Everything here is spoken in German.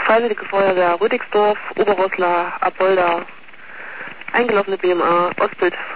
Freiwillige Feuerwehr Rüdigsdorf, Oberrosslar, Apolda, eingelaufene BMA, Ostbild